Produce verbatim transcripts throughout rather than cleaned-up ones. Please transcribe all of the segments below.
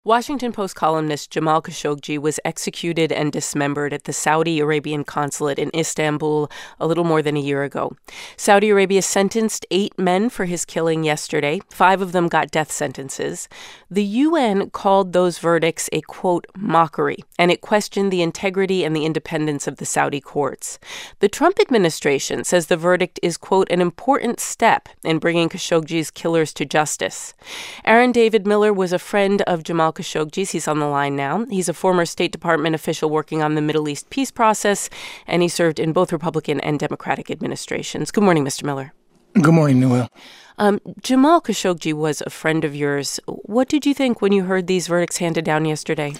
Washington Post columnist Jamal Khashoggi was executed and dismembered at the Saudi Arabian consulate in Istanbul a little more than a year ago. Saudi Arabia sentenced eight men for his killing yesterday. Five of them got death sentences. The U N called those verdicts a, quote, mockery, and it questioned the integrity and the independence of the Saudi courts. The Trump administration says the verdict is, quote, an important step in bringing Khashoggi's killers to justice. Aaron David Miller was a friend of Jamal Khashoggi's. He's on the line now. He's a former State Department official working on the Middle East peace process, and he served in both Republican and Democratic administrations. Good morning, Mister Miller. Good morning, Noel. Um, Jamal Khashoggi was a friend of yours. What did you think when you heard these verdicts handed down yesterday?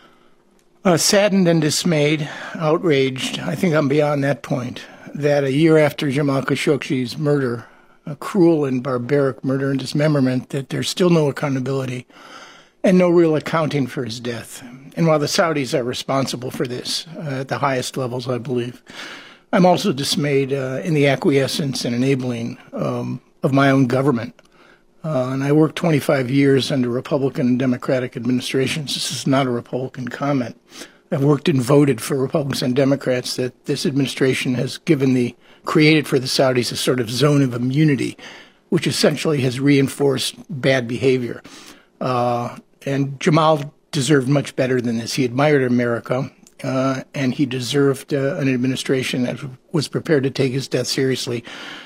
Uh, saddened and dismayed, outraged. I think I'm beyond that point, that a year after Jamal Khashoggi's murder, a cruel and barbaric murder and dismemberment, that there's still no accountability and no real accounting for his death. And while the Saudis are responsible for this uh, at the highest levels, I believe, I'm also dismayed uh, in the acquiescence and enabling um, of my own government. Uh, and I worked twenty-five years under Republican and Democratic administrations. This is not a Republican comment. I've worked and voted for Republicans and Democrats that this administration has given the, created for the Saudis a sort of zone of immunity, which essentially has reinforced bad behavior. Uh, And Jamal deserved much better than this. He admired America, uh, and he deserved uh, an administration that was prepared to take his death seriously,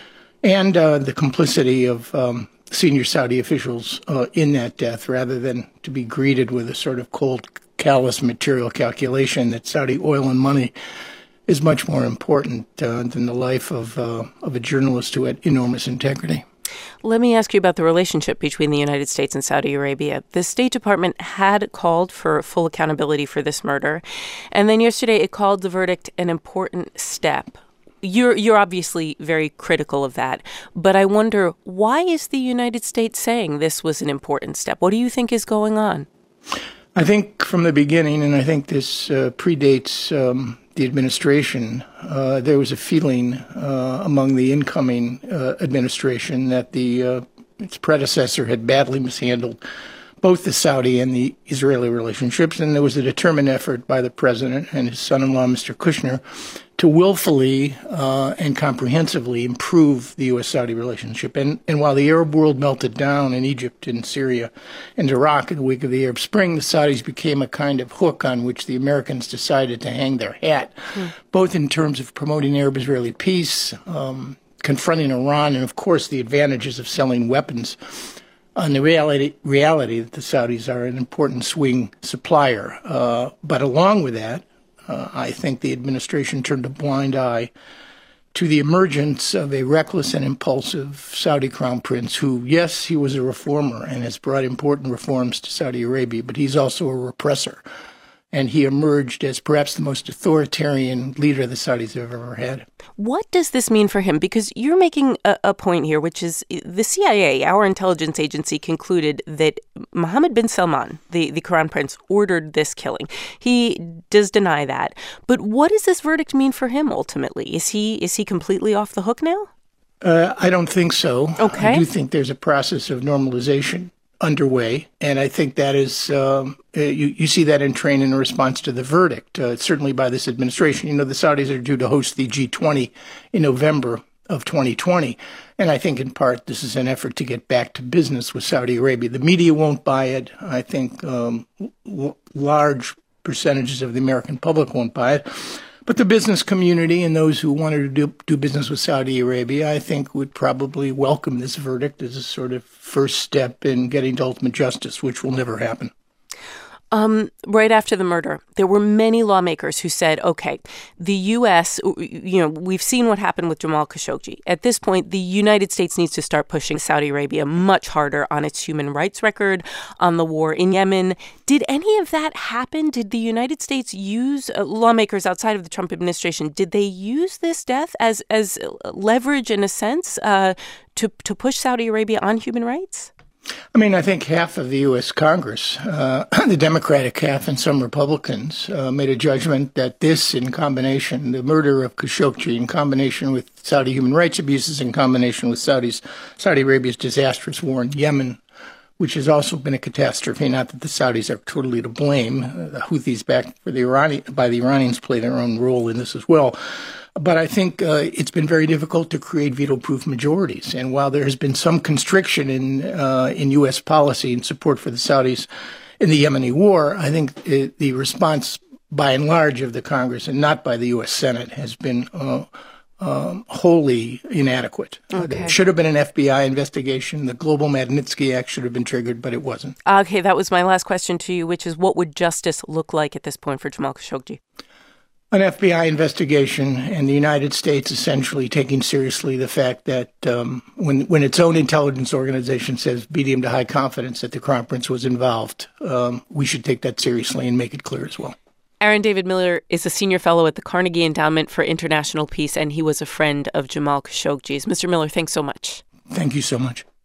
and uh, the complicity of um, senior Saudi officials uh, in that death, rather than to be greeted with a sort of cold, callous material calculation that Saudi oil and money is much more important uh, than the life of, uh, of a journalist who had enormous integrity. Let me ask you about the relationship between the United States and Saudi Arabia. The State Department had called for full accountability for this murder, and then yesterday it called the verdict an important step. You're you're obviously very critical of that, but I wonder, why is the United States saying this was an important step? What do you think is going on? I think from the beginning, and I think this uh, predates um, the administration, uh, there was a feeling uh, among the incoming uh, administration that the uh, its predecessor had badly mishandled both the Saudi and the Israeli relationships, and there was a determined effort by the president and his son-in-law, Mister Kushner, to willfully uh, and comprehensively improve the U S Saudi relationship. And, and while the Arab world melted down in Egypt and Syria and Iraq in the wake of the Arab Spring, the Saudis became a kind of hook on which the Americans decided to hang their hat, mm. both in terms of promoting Arab-Israeli peace, um, confronting Iran, and, of course, the advantages of selling weapons on the reality, reality that the Saudis are an important swing supplier. Uh, but along with that, uh, I think the administration turned a blind eye to the emergence of a reckless and impulsive Saudi crown prince who, yes, he was a reformer and has brought important reforms to Saudi Arabia, but he's also a repressor. And he emerged as perhaps the most authoritarian leader the Saudis have ever had. What does this mean for him? Because you're making a, a point here, which is the C I A, our intelligence agency, concluded that Mohammed bin Salman, the, the Crown Prince, ordered this killing. He does deny that. But what does this verdict mean for him ultimately? Is he is he completely off the hook now? Uh, I don't think so. Okay. I do think there's a process of normalization underway, and I think that is, um, uh, you, you see that in train in response to the verdict, uh, certainly by this administration. You know, the Saudis are due to host the G twenty in November of twenty twenty, and I think in part this is an effort to get back to business with Saudi Arabia. The media won't buy it. I think um, l- large percentages of the American public won't buy it. But the business community and those who wanted to do, do business with Saudi Arabia, I think, would probably welcome this verdict as a sort of first step in getting to ultimate justice, which will never happen. Um, right after the murder, there were many lawmakers who said, okay, the U S, you know, we've seen what happened with Jamal Khashoggi. At this point, the United States needs to start pushing Saudi Arabia much harder on its human rights record, on the war in Yemen. Did any of that happen? Did the United States use, uh, lawmakers outside of the Trump administration, did they use this death as, as leverage in a sense uh, to, to push Saudi Arabia on human rights? I mean, I think half of the U S Congress, uh, the Democratic half and some Republicans, uh, made a judgment that this, in combination, the murder of Khashoggi, in combination with Saudi human rights abuses, in combination with Saudi's, Saudi Arabia's disastrous war in Yemen, which has also been a catastrophe. Not that the Saudis are totally to blame. The Houthis, backed for the Iranian, by the Iranians, play their own role in this as well. But I think uh, it's been very difficult to create veto-proof majorities. And while there has been some constriction in uh, in U S policy and support for the Saudis in the Yemeni war, I think it, the response, by and large, of the Congress and not by the U S Senate has been uh, um, wholly inadequate. Okay. Uh, there should have been an F B I investigation. The Global Magnitsky Act should have been triggered, but it wasn't. Okay, that was my last question to you, which is what would justice look like at this point for Jamal Khashoggi? An F B I investigation, and the United States essentially taking seriously the fact that um, when when its own intelligence organization says medium to high confidence that the Crown Prince was involved, um, we should take that seriously and make it clear as well. Aaron David Miller is a senior fellow at the Carnegie Endowment for International Peace, and he was a friend of Jamal Khashoggi's. Mister Miller, thanks so much. Thank you so much.